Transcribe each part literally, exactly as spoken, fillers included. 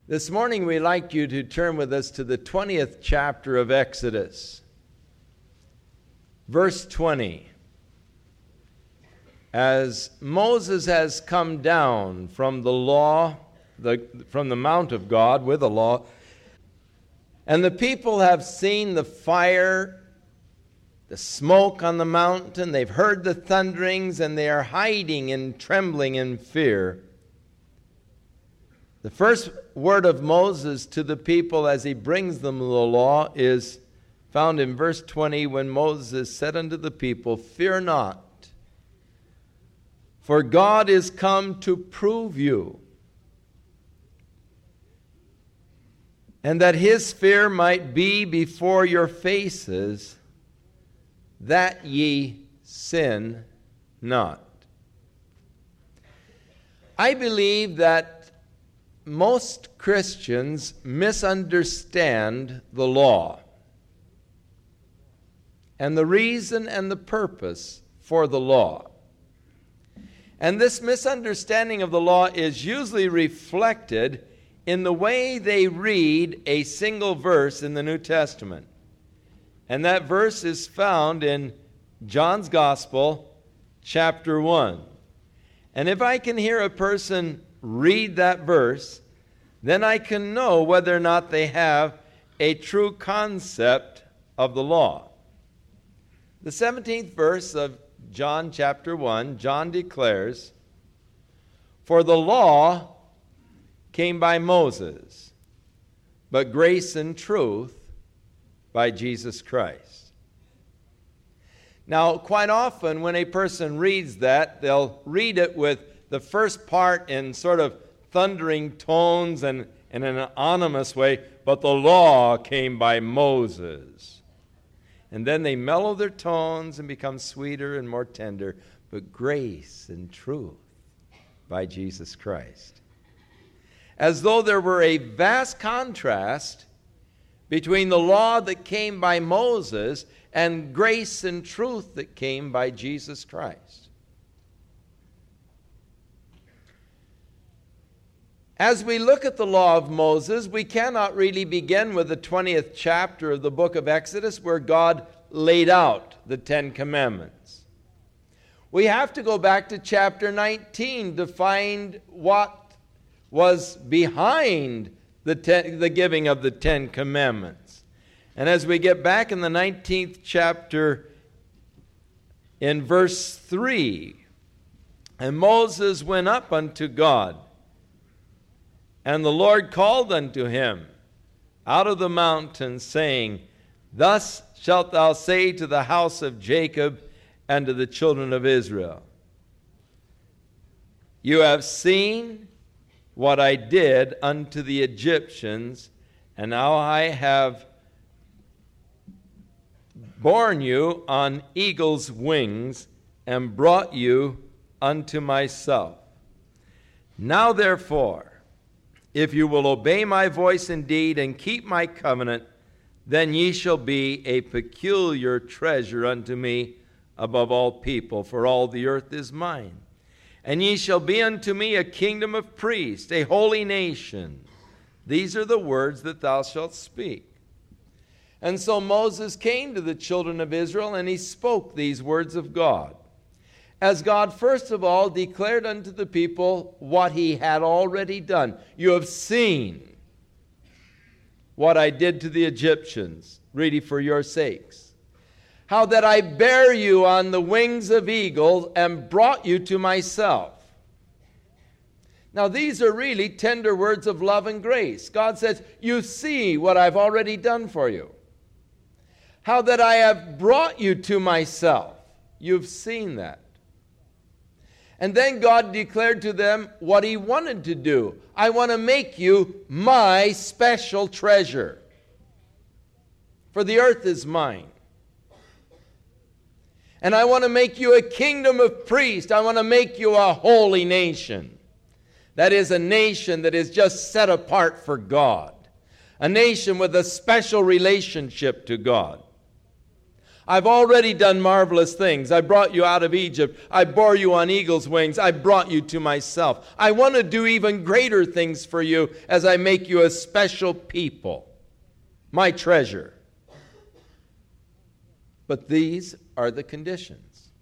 This morning we'd like you to turn with us to the twentieth chapter of Exodus. Verse twenty. As Moses has come down from the law, the, from the mount of God with the law, and the people have seen the fire, the smoke on the mountain, they've heard the thunderings, and they are hiding and trembling in fear. The first word of Moses to the people as he brings them the law is found in verse twenty, when Moses said unto the people, "Fear not, for God is come to prove you, and that his fear might be before your faces, that ye sin not." I believe that most Christians misunderstand the law and the reason and the purpose for the law. And this misunderstanding of the law is usually reflected in the way they read a single verse in the New Testament. And that verse is found in John's Gospel, chapter one. And if I can hear a person read that verse, then I can know whether or not they have a true concept of the law. The seventeenth verse of John chapter one, John declares, "For the law came by Moses, but grace and truth by Jesus Christ." Now, quite often when a person reads that, they'll read it with the first part in sort of thundering tones and in an ominous way, "But the law came by Moses." And then they mellow their tones and become sweeter and more tender, "But grace and truth by Jesus Christ." As though there were a vast contrast between the law that came by Moses and grace and truth that came by Jesus Christ. As we look at the law of Moses, we cannot really begin with the twentieth chapter of the book of Exodus, where God laid out the Ten Commandments. We have to go back to chapter nineteen to find what was behind the, ten, the giving of the Ten Commandments. And as we get back in the nineteenth chapter, in verse three, "And Moses went up unto God, and the Lord called unto him out of the mountain, saying, Thus shalt thou say to the house of Jacob and to the children of Israel, You have seen what I did unto the Egyptians, and now I have borne you on eagle's wings, and brought you unto myself. Now therefore, if you will obey my voice indeed, and keep my covenant, then ye shall be a peculiar treasure unto me above all people, for all the earth is mine. And ye shall be unto me a kingdom of priests, a holy nation. These are the words that thou shalt speak." And so Moses came to the children of Israel, and he spoke these words of God, as God first of all declared unto the people what he had already done. "You have seen what I did to the Egyptians, really for your sakes. How that I bare you on the wings of eagles and brought you to myself." Now these are really tender words of love and grace. God says, you see what I've already done for you. How that I have brought you to myself. You've seen that. And then God declared to them what he wanted to do. "I want to make you my special treasure. For the earth is mine. And I want to make you a kingdom of priests. I want to make you a holy nation." That is, a nation that is just set apart for God. A nation with a special relationship to God. I've already done marvelous things. I brought you out of Egypt. I bore you on eagle's wings. I brought you to myself. I want to do even greater things for you as I make you a special people, my treasure. But these are the conditions.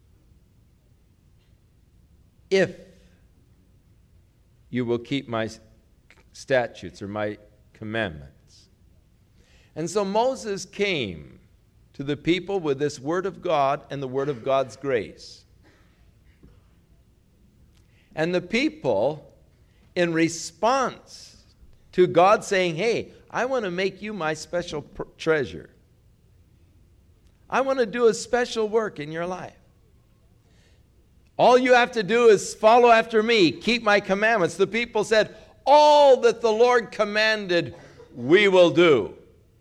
If you will keep my statutes or my commandments. And so Moses came to the people with this word of God and the word of God's grace. And the people, in response to God saying, hey, I want to make you my special pr- treasure. I want to do a special work in your life. All you have to do is follow after me, keep my commandments. The people said, all that the Lord commanded, we will do.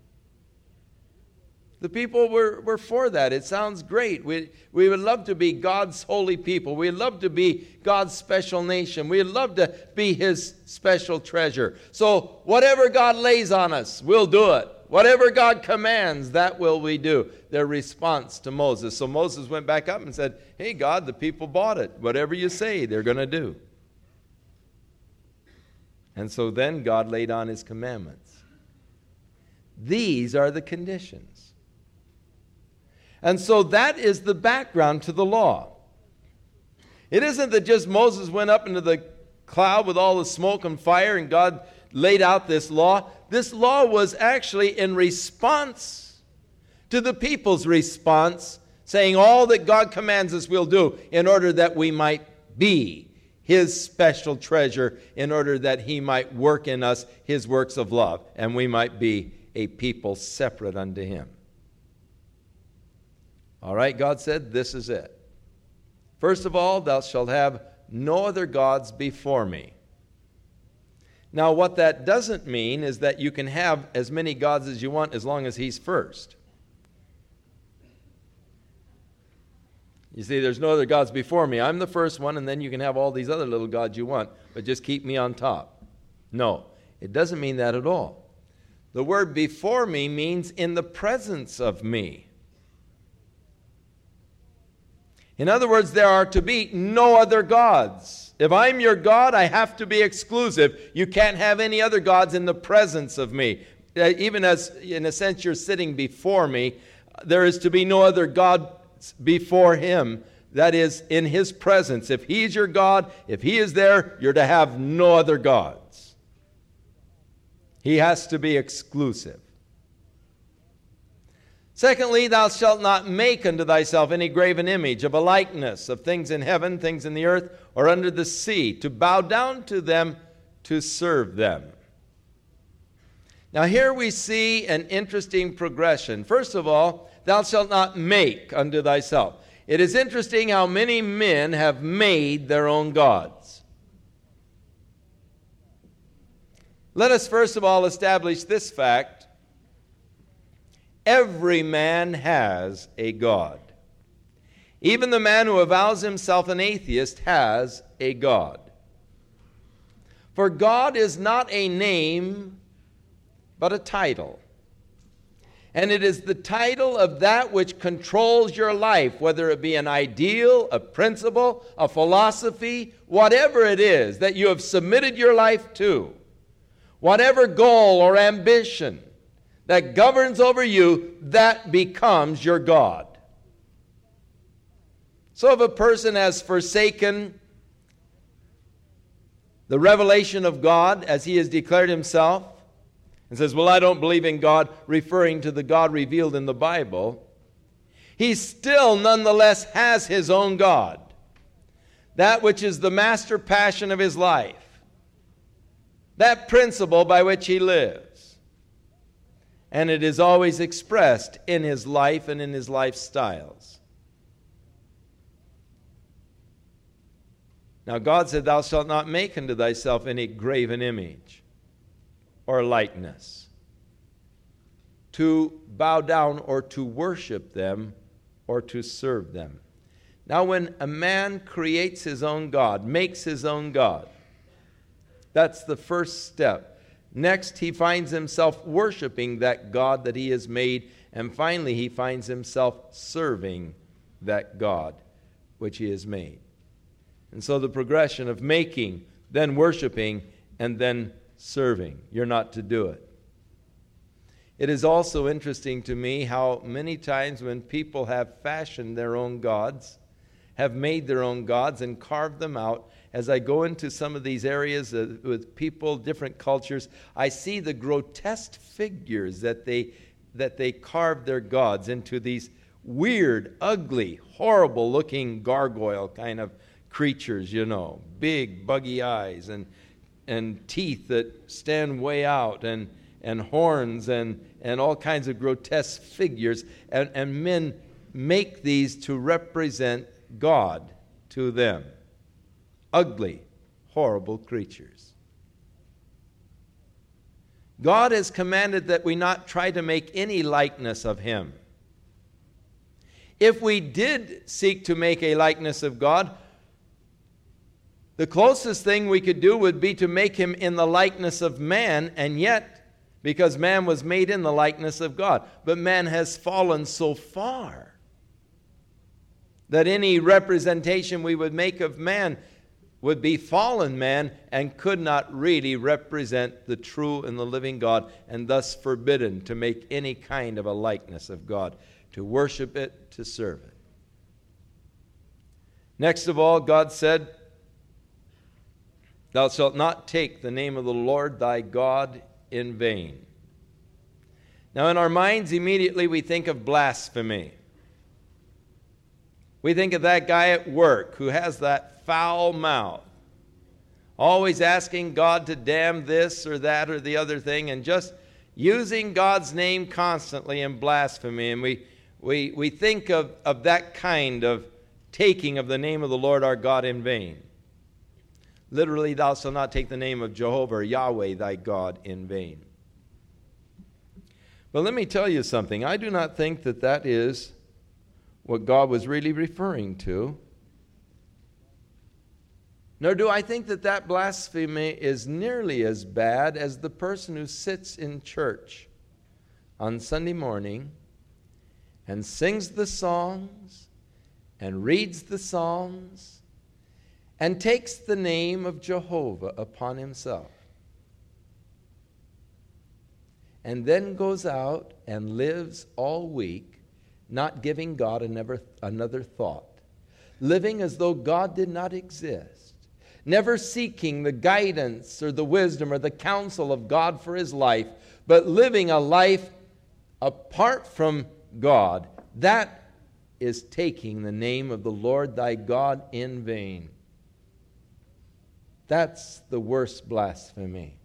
The people were, were for that. It sounds great. We, we would love to be God's holy people. We'd love to be God's special nation. We'd love to be His special treasure. So whatever God lays on us, we'll do it. Whatever God commands, that will we do. Their response to Moses. So Moses went back up and said, hey, God, the people bought it. Whatever you say, they're going to do. And so then God laid on His commandments. These are the conditions. And so that is the background to the law. It isn't that just Moses went up into the cloud with all the smoke and fire and God laid out this law. This law was actually in response to the people's response, saying all that God commands us we'll do in order that we might be His special treasure, in order that He might work in us His works of love, and we might be a people separate unto Him. All right, God said, this is it. First of all, thou shalt have no other gods before me. Now, what that doesn't mean is that you can have as many gods as you want as long as He's first. You see, there's no other gods before me. I'm the first one, and then you can have all these other little gods you want, but just keep me on top. No, it doesn't mean that at all. The word before me means in the presence of me. In other words, there are to be no other gods. If I'm your God, I have to be exclusive. You can't have any other gods in the presence of me. Even as, in a sense, you're sitting before me, there is to be no other God before Him. That is, in His presence. If He's your God, if He is there, you're to have no other gods. He has to be exclusive. Secondly, thou shalt not make unto thyself any graven image of a likeness of things in heaven, things in the earth, or under the sea, to bow down to them, to serve them. Now here we see an interesting progression. First of all, thou shalt not make unto thyself. It is interesting how many men have made their own gods. Let us first of all establish this fact. Every man has a God. Even the man who avows himself an atheist has a God. For God is not a name, but a title. And it is the title of that which controls your life, whether it be an ideal, a principle, a philosophy, whatever it is that you have submitted your life to, whatever goal or ambition that governs over you, that becomes your God. So if a person has forsaken the revelation of God as he has declared himself, and says, well, I don't believe in God, referring to the God revealed in the Bible, he still nonetheless has his own God, that which is the master passion of his life, that principle by which he lives. And it is always expressed in his life and in his lifestyles. Now God said, thou shalt not make unto thyself any graven image or likeness, to bow down or to worship them or to serve them. Now when a man creates his own God, makes his own God, that's the first step. Next, he finds himself worshiping that God that he has made. And finally, he finds himself serving that God which he has made. And so the progression of making, then worshiping, and then serving. You're not to do it. It is also interesting to me how many times when people have fashioned their own gods, have made their own gods and carved them out, as I go into some of these areas uh, with people, different cultures, I see the grotesque figures that they that they carved their gods into, these weird, ugly, horrible-looking gargoyle kind of creatures, you know, big, buggy eyes and and teeth that stand way out, and and horns and and all kinds of grotesque figures, and, and men make these to represent God to them. Ugly, horrible creatures. God has commanded that we not try to make any likeness of him. If we did seek to make a likeness of God, the closest thing we could do would be to make him in the likeness of man, and yet, because man was made in the likeness of God, but man has fallen so far that any representation we would make of man would be fallen man and could not really represent the true and the living God, and thus forbidden to make any kind of a likeness of God, to worship it, to serve it. Next of all, God said, "Thou shalt not take the name of the Lord thy God in vain." Now in our minds, immediately we think of blasphemy. We think of that guy at work who has that foul mouth, always asking God to damn this or that or the other thing, and just using God's name constantly in blasphemy. And we we we think of, of that kind of taking of the name of the Lord our God in vain. Literally, thou shalt not take the name of Jehovah or Yahweh thy God in vain. But let me tell you something. I do not think that that is what God was really referring to. Nor do I think that that blasphemy is nearly as bad as the person who sits in church on Sunday morning and sings the songs and reads the Psalms and takes the name of Jehovah upon himself, and then goes out and lives all week not giving God another, another thought, living as though God did not exist, never seeking the guidance or the wisdom or the counsel of God for his life, but living a life apart from God. That is taking the name of the Lord thy God in vain. That's the worst blasphemy.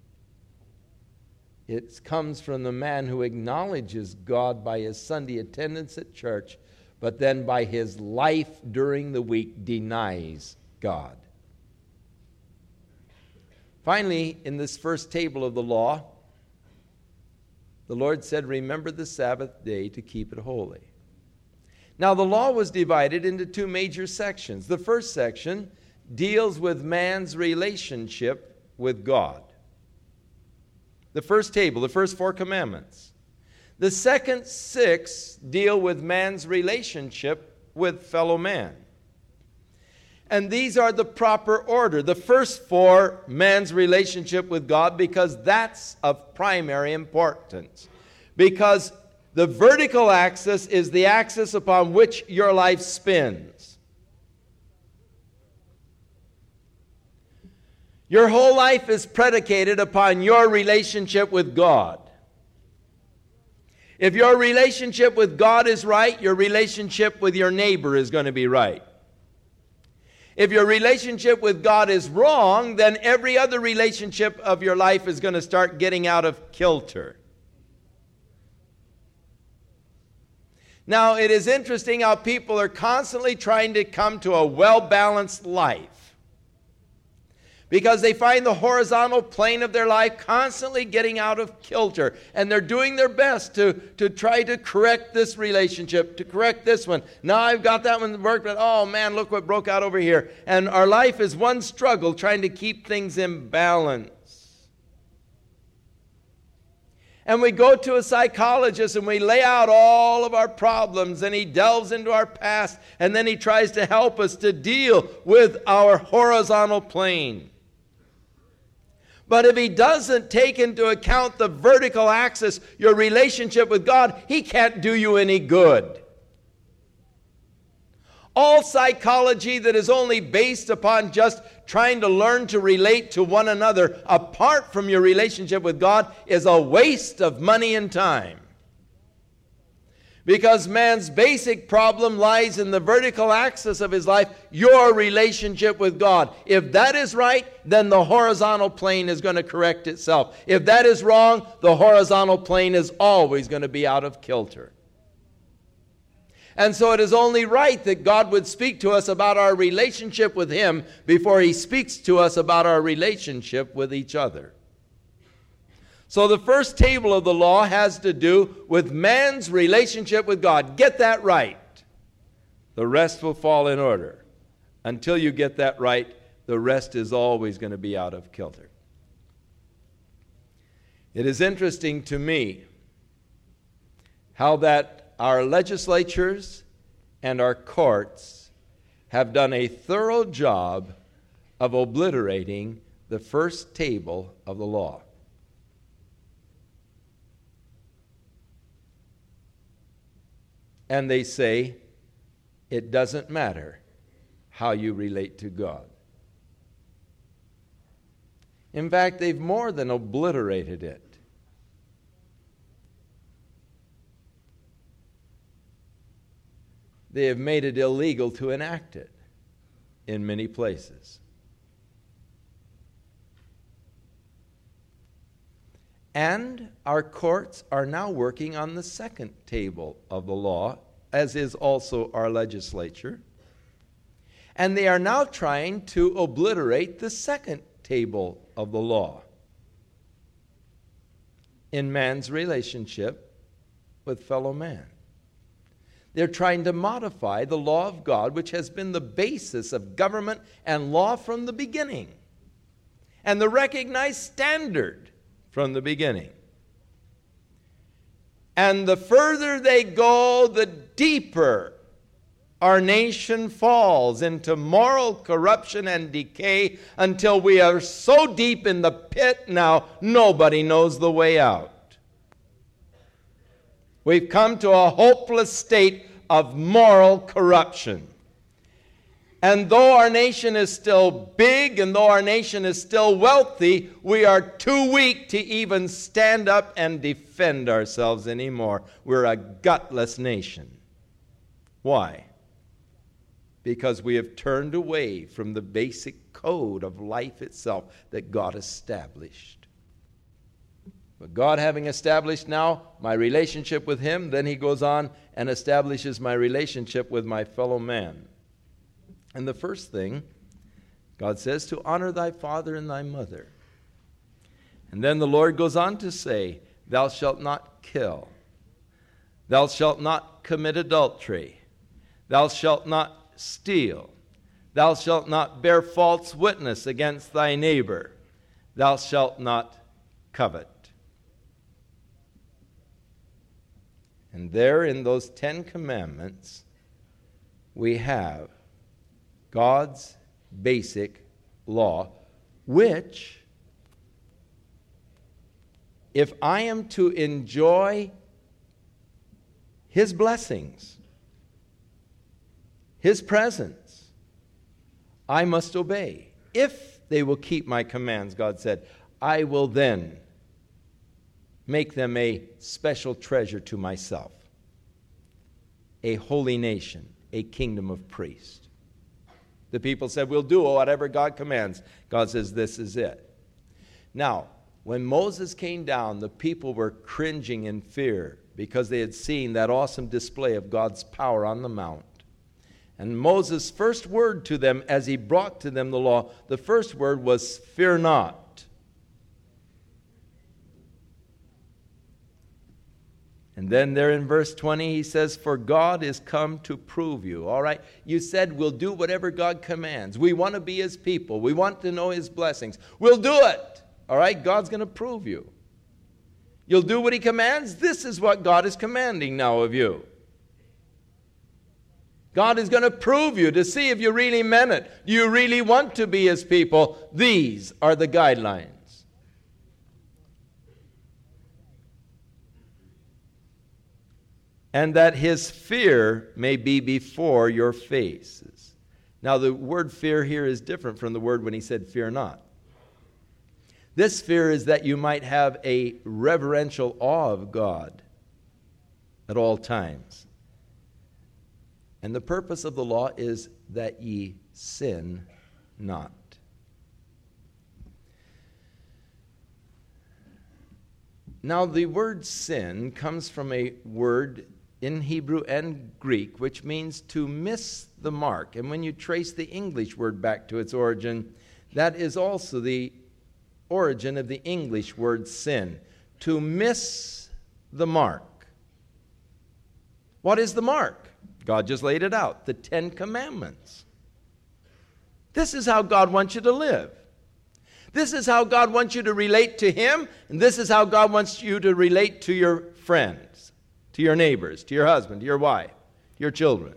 It comes from the man who acknowledges God by his Sunday attendance at church, but then by his life during the week denies God. Finally, in this first table of the law, the Lord said, "Remember the Sabbath day to keep it holy." Now, the law was divided into two major sections. The first section deals with man's relationship with God. The first table, the first four commandments. The second six deal with man's relationship with fellow man. And these are the proper order. The first four, man's relationship with God, because that's of primary importance. Because the vertical axis is the axis upon which your life spins. Your whole life is predicated upon your relationship with God. If your relationship with God is right, your relationship with your neighbor is going to be right. If your relationship with God is wrong, then every other relationship of your life is going to start getting out of kilter. Now, it is interesting how people are constantly trying to come to a well-balanced life, because they find the horizontal plane of their life constantly getting out of kilter. And they're doing their best to, to try to correct this relationship, to correct this one. Now I've got that one worked, but oh man, look what broke out over here. And our life is one struggle trying to keep things in balance. And we go to a psychologist and we lay out all of our problems, and he delves into our past, and then he tries to help us to deal with our horizontal plane. But if he doesn't take into account the vertical axis, your relationship with God, he can't do you any good. All psychology that is only based upon just trying to learn to relate to one another apart from your relationship with God is a waste of money and time. Because man's basic problem lies in the vertical axis of his life, your relationship with God. If that is right, then the horizontal plane is going to correct itself. If that is wrong, the horizontal plane is always going to be out of kilter. And so it is only right that God would speak to us about our relationship with Him before He speaks to us about our relationship with each other. So the first table of the law has to do with man's relationship with God. Get that right. The rest will fall in order. Until you get that right, the rest is always going to be out of kilter. It is interesting to me how that our legislatures and our courts have done a thorough job of obliterating the first table of the law. And they say it doesn't matter how you relate to God. In fact, they've more than obliterated it. They have made it illegal to enact it in many places. And our courts are now working on the second table of the law, as is also our legislature. And they are now trying to obliterate the second table of the law in man's relationship with fellow man. They're trying to modify the law of God, which has been the basis of government and law from the beginning, and the recognized standard from the beginning. And the further they go, the deeper our nation falls into moral corruption and decay, until we are so deep in the pit now, nobody knows the way out. We've come to a hopeless state of moral corruption. And though our nation is still big, and though our nation is still wealthy, we are too weak to even stand up and defend ourselves anymore. We're a gutless nation. Why? Because we have turned away from the basic code of life itself that God established. But God having established now my relationship with Him, then He goes on and establishes my relationship with my fellow man. And the first thing, God says to honor thy father and thy mother. And then the Lord goes on to say, thou shalt not kill. Thou shalt not commit adultery. Thou shalt not steal. Thou shalt not bear false witness against thy neighbor. Thou shalt not covet. And there in those Ten Commandments, we have God's basic law, which, if I am to enjoy His blessings, His presence, I must obey. If they will keep my commands, God said, I will then make them a special treasure to myself, a holy nation, a kingdom of priests. The people said, we'll do whatever God commands. God says, this is it. Now, when Moses came down, the people were cringing in fear because they had seen that awesome display of God's power on the mount. And Moses' first word to them as he brought to them the law, the first word was, fear not. And then there in verse twenty, he says, for God is come to prove you. All right, you said we'll do whatever God commands. We want to be His people. We want to know His blessings. We'll do it. All right, God's going to prove you. You'll do what he commands. This is what God is commanding now of you. God is going to prove you to see if you really meant it. Do you really want to be his people? These are the guidelines. And that his fear may be before your faces. Now, the word fear here is different from the word when he said fear not. This fear is that you might have a reverential awe of God at all times. And the purpose of the law is that ye sin not. Now, the word sin comes from a word in Hebrew and Greek, which means to miss the mark. And when you trace the English word back to its origin, that is also the origin of the English word sin. To miss the mark. What is the mark? God just laid it out. The Ten Commandments. This is how God wants you to live. This is how God wants you to relate to him, and this is how God wants you to relate to your friends, to your neighbors, to your husband, to your wife, to your children.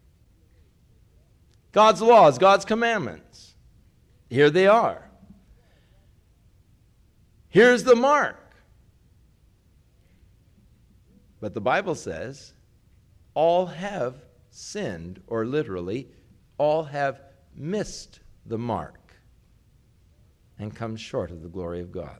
God's laws, God's commandments. Here they are. Here's the mark. But the Bible says, all have sinned, or literally, all have missed the mark and come short of the glory of God.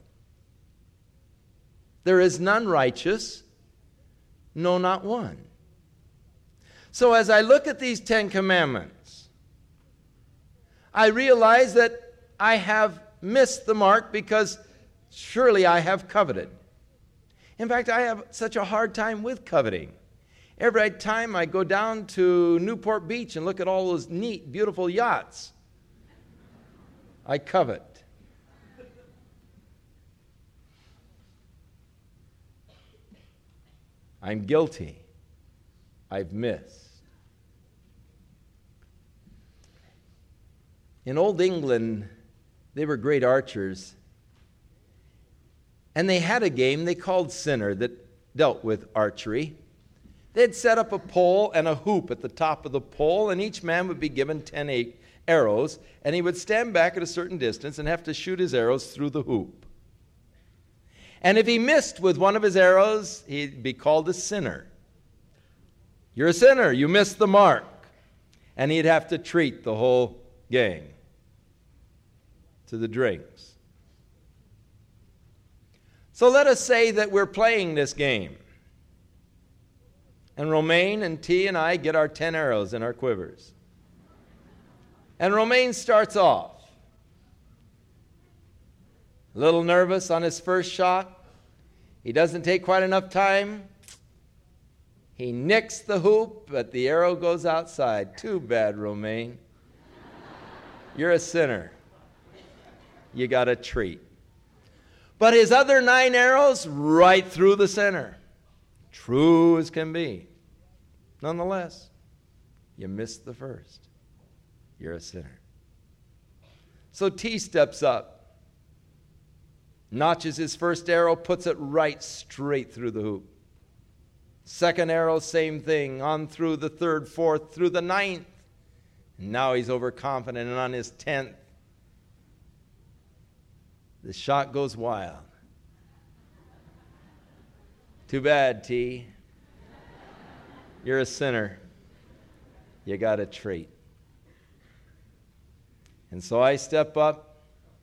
There is none righteous, no, not one. So as I look at these Ten Commandments, I realize that I have missed the mark because surely I have coveted. In fact, I have such a hard time with coveting. Every time I go down to Newport Beach and look at all those neat, beautiful yachts, I covet. I'm guilty. I've missed. In Old England, they were great archers. And they had a game they called Sinner that dealt with archery. They'd set up a pole and a hoop at the top of the pole, and each man would be given ten eight arrows, and he would stand back at a certain distance and have to shoot his arrows through the hoop. And if he missed with one of his arrows, he'd be called a sinner. You're a sinner. You missed the mark. And he'd have to treat the whole gang to the drinks. So let us say that we're playing this game. And Romaine and T and I get our ten arrows in our quivers. And Romaine starts off. A little nervous on his first shot. He doesn't take quite enough time. He nicks the hoop, but the arrow goes outside. Too bad, Romaine. You're a sinner. You got a treat. But his other nine arrows, right through the center. True as can be. Nonetheless, you missed the first. You're a sinner. So T steps up, notches his first arrow, puts it right straight through the hoop. Second arrow, same thing, on through the third, fourth, through the ninth. And now he's overconfident, and on his tenth, the shot goes wild. Too bad, T. You're a sinner. You got a treat. And so I step up,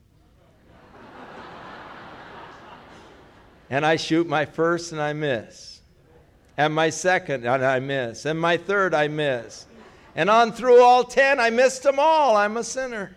and I shoot my first, and I miss. And my second, and I miss. And my third, I miss. And on through all ten, I missed them all. I'm a sinner.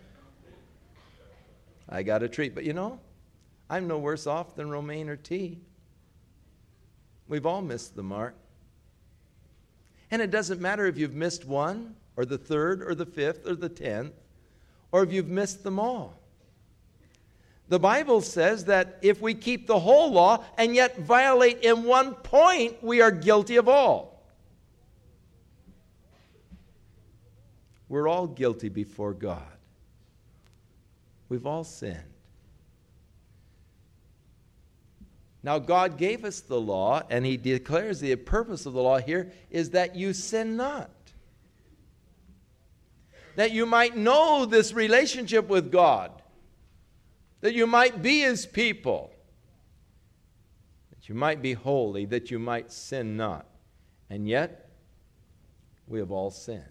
I got a treat. But you know, I'm no worse off than Romaine or T. We've all missed the mark. And it doesn't matter if you've missed one, or the third, or the fifth, or the tenth, or if you've missed them all. The Bible says that if we keep the whole law and yet violate in one point, we are guilty of all. We're all guilty before God. We've all sinned. Now, God gave us the law, and he declares the purpose of the law here is that you sin not. That you might know this relationship with God. That you might be his people. That you might be holy, that you might sin not. And yet, we have all sinned.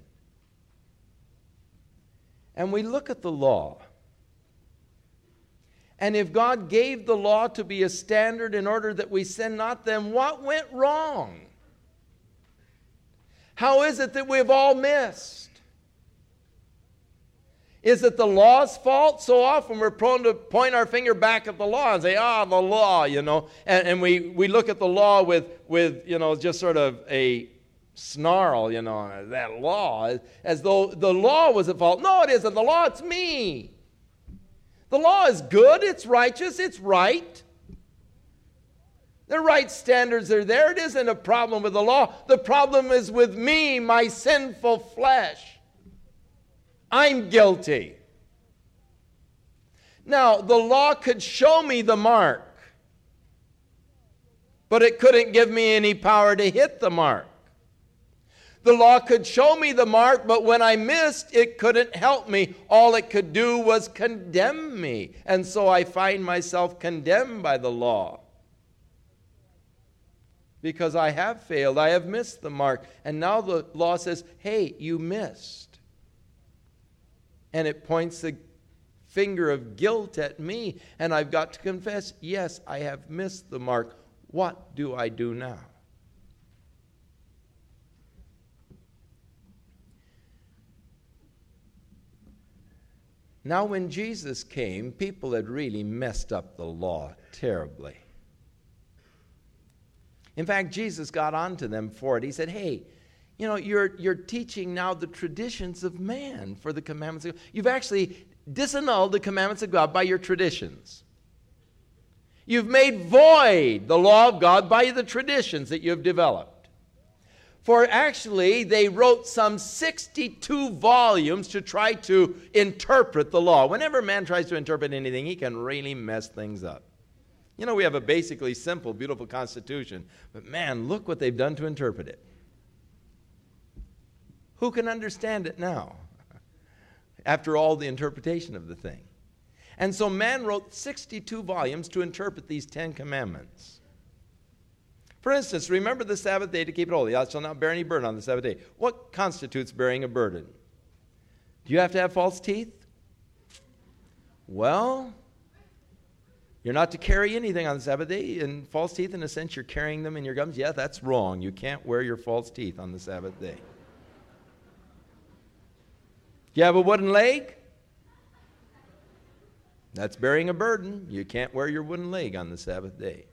And we look at the law. And if God gave the law to be a standard in order that we sin not, then what went wrong? How is it that we've all missed? Is it the law's fault? So often we're prone to point our finger back at the law and say, ah, the law, you know. And, and we, we look at the law with, with, you know, just sort of a snarl, you know, that law, as though the law was at fault. No, it isn't. The law, it's me. The law is good, it's righteous, it's right. The right standards are there. It isn't a problem with the law. The problem is with me, my sinful flesh. I'm guilty. Now, the law could show me the mark, but it couldn't give me any power to hit the mark. The law could show me the mark, but when I missed, it couldn't help me. All it could do was condemn me. And so I find myself condemned by the law. Because I have failed, I have missed the mark. And now the law says, hey, you missed. And it points the finger of guilt at me. And I've got to confess, yes, I have missed the mark. What do I do now? Now, when Jesus came, people had really messed up the law terribly. In fact, Jesus got on to them for it. He said, hey, you know, you're, you're teaching now the traditions of man for the commandments of God. You've actually disannulled the commandments of God by your traditions. You've made void the law of God by the traditions that you've developed. For actually, they wrote some sixty-two volumes to try to interpret the law. Whenever man tries to interpret anything, he can really mess things up. You know, we have a basically simple, beautiful Constitution. But man, look what they've done to interpret it. Who can understand it now? After all the interpretation of the thing. And so man wrote sixty-two volumes to interpret these Ten Commandments. For instance, remember the Sabbath day to keep it holy. Thou shalt not bear any burden on the Sabbath day. What constitutes bearing a burden? Do you have to have false teeth? Well, you're not to carry anything on the Sabbath day. And false teeth, in a sense, you're carrying them in your gums. Yeah, that's wrong. You can't wear your false teeth on the Sabbath day. Do you have a wooden leg? That's bearing a burden. You can't wear your wooden leg on the Sabbath day.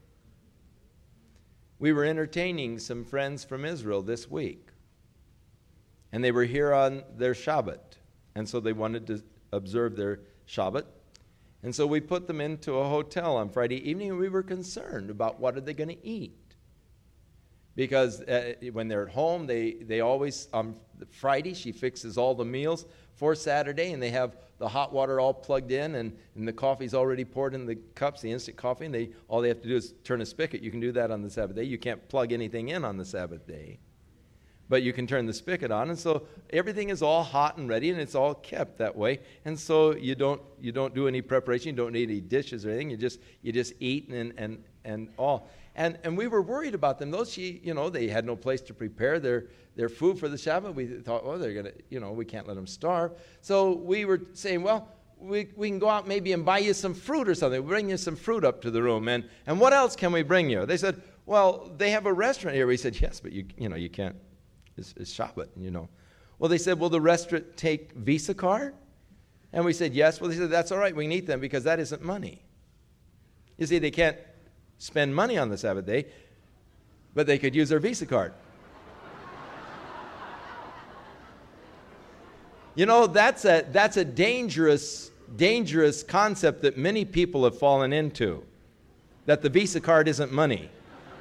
We were entertaining some friends from Israel this week. And they were here on their Shabbat. And so they wanted to observe their Shabbat. And so we put them into a hotel on Friday evening, and we were concerned about what are they going to eat. Because uh, when they're at home, they, they always, on Friday, she fixes all the meals for Saturday, and they have the hot water all plugged in, and, and the coffee's already poured in the cups, the instant coffee, and they all they have to do is turn a spigot. You can do that on the Sabbath day. You can't plug anything in on the Sabbath day. But you can turn the spigot on, and so everything is all hot and ready, and it's all kept that way. And so you don't you don't do any preparation, you don't need any dishes or anything. You just you just eat and and and all. And and we were worried about them. Those she you know they had no place to prepare their their food for the Shabbat. We thought, oh, they're gonna you know we can't let them starve. So we were saying, well, we we can go out maybe and buy you some fruit or something. We'll bring you some fruit up to the room. And and what else can we bring you? They said, well, they have a restaurant here. We said, yes, but you you know you can't. It's, it's Shabbat, you know. Well, they said, will the restaurant take Visa card? And we said, yes. Well, they said, that's all right. We can eat them because that isn't money. You see, they can't spend money on the Sabbath day, but they could use their Visa card. You know, that's a that's a dangerous, dangerous concept that many people have fallen into, that the Visa card isn't money.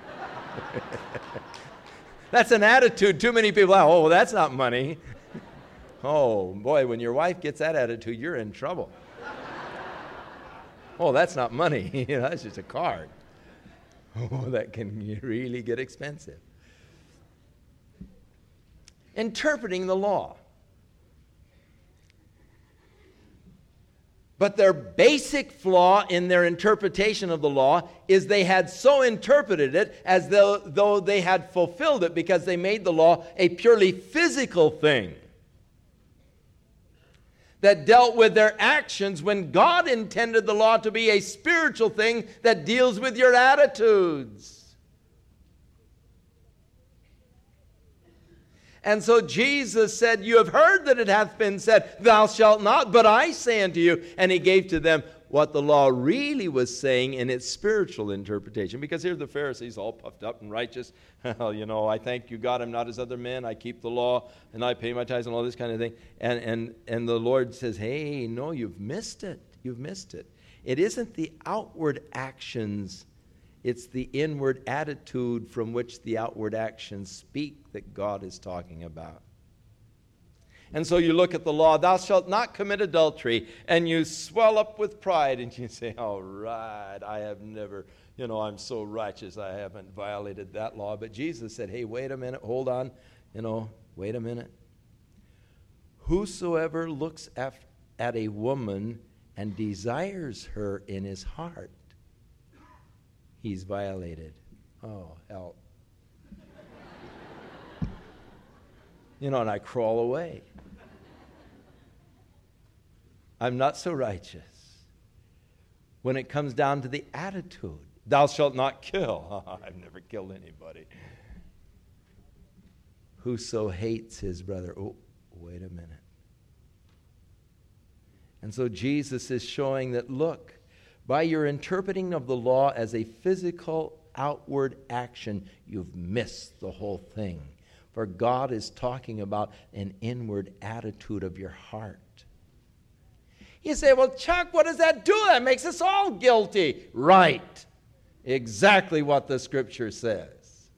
That's an attitude too many people have. Oh, well, that's not money. Oh, boy, when your wife gets that attitude, you're in trouble. Oh, that's not money. That's just a card. Oh, that can really get expensive. Interpreting the law. But their basic flaw in their interpretation of the law is they had so interpreted it as though, though they had fulfilled it, because they made the law a purely physical thing that dealt with their actions, when God intended the law to be a spiritual thing that deals with your attitudes. And so Jesus said, you have heard that it hath been said, thou shalt not, but I say unto you. And he gave to them what the law really was saying in its spiritual interpretation. Because here the Pharisees, all puffed up and righteous. Well, you know, I thank you, God, I'm not as other men. I keep the law, and I pay my tithes and all this kind of thing. And, and, and the Lord says, hey, no, you've missed it. You've missed it. It isn't the outward actions, it's the inward attitude from which the outward actions speak that God is talking about. And so you look at the law, thou shalt not commit adultery, and you swell up with pride, and you say, all right, I have never, you know, I'm so righteous, I haven't violated that law. But Jesus said, hey, wait a minute, hold on, you know, wait a minute. Whosoever looks at, at a woman and desires her in his heart, he's violated. Oh, help. You know, and I crawl away. I'm not so righteous. When it comes down to the attitude, thou shalt not kill. I've never killed anybody. Whoso hates his brother. Oh, wait a minute. And so Jesus is showing that, look, by your interpreting of the law as a physical outward action, you've missed the whole thing. For God is talking about an inward attitude of your heart. You say, well, Chuck, what does that do? That makes us all guilty. Right. Exactly what the Scripture says.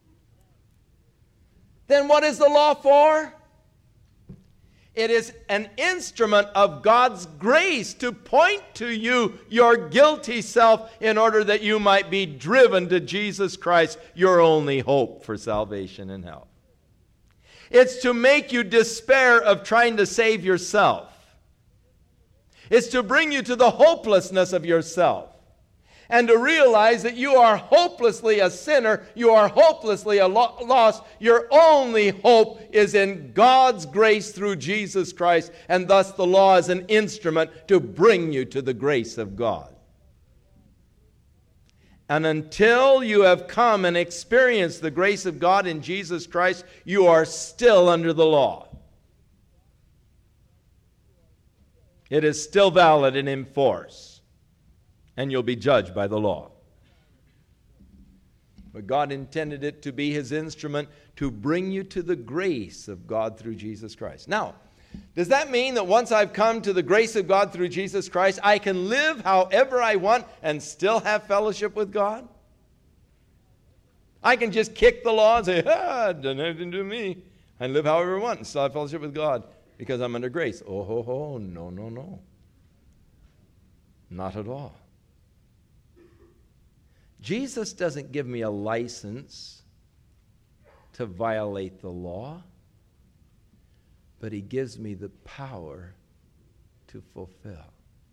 Then what is the law for? It is an instrument of God's grace to point to you, your guilty self, in order that you might be driven to Jesus Christ, your only hope for salvation and help. It's to make you despair of trying to save yourself. It's to bring you to the hopelessness of yourself. And to realize that you are hopelessly a sinner, you are hopelessly a lo- lost. Your only hope is in God's grace through Jesus Christ, and thus the law is an instrument to bring you to the grace of God. And until you have come and experienced the grace of God in Jesus Christ, you are still under the law. It is still valid and in force. And you'll be judged by the law. But God intended it to be His instrument to bring you to the grace of God through Jesus Christ. Now, does that mean that once I've come to the grace of God through Jesus Christ, I can live however I want and still have fellowship with God? I can just kick the law and say, ah, it doesn't have anything to do with me. I can live however I want and still have fellowship with God because I'm under grace. Oh, ho, ho, no, no, no. Not at all. Jesus doesn't give me a license to violate the law, but He gives me the power to fulfill.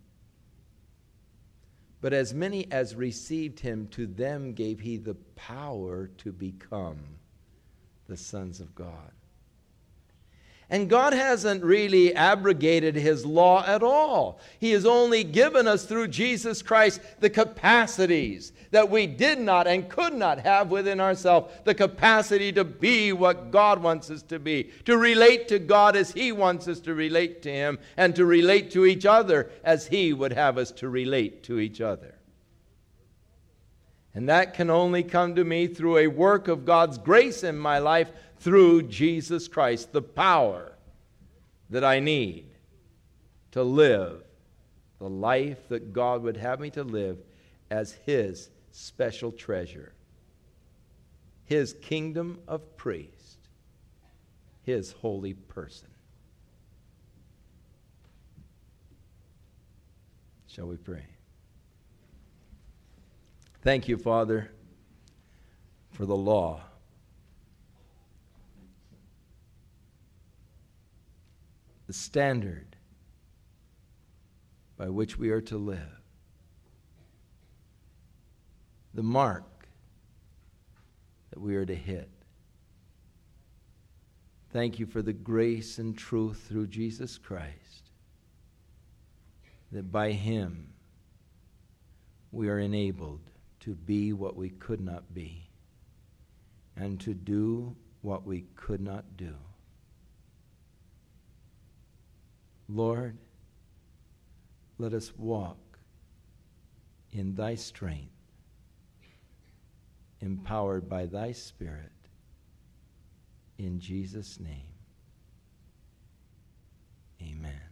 But as many as received Him, to them gave He the power to become the sons of God. And God hasn't really abrogated His law at all. He has only given us through Jesus Christ the capacities that we did not and could not have within ourselves. The capacity to be what God wants us to be. To relate to God as He wants us to relate to Him. And to relate to each other as He would have us to relate to each other. And that can only come to me through a work of God's grace in my life, through Jesus Christ, the power that I need to live the life that God would have me to live as His special treasure, His kingdom of priest, His holy person. Shall we pray? Thank you, Father, for the law. The standard by which we are to live. The mark that we are to hit. Thank you for the grace and truth through Jesus Christ, that by him we are enabled to be what we could not be and to do what we could not do. Lord, let us walk in thy strength, empowered by thy Spirit. In Jesus' name, amen.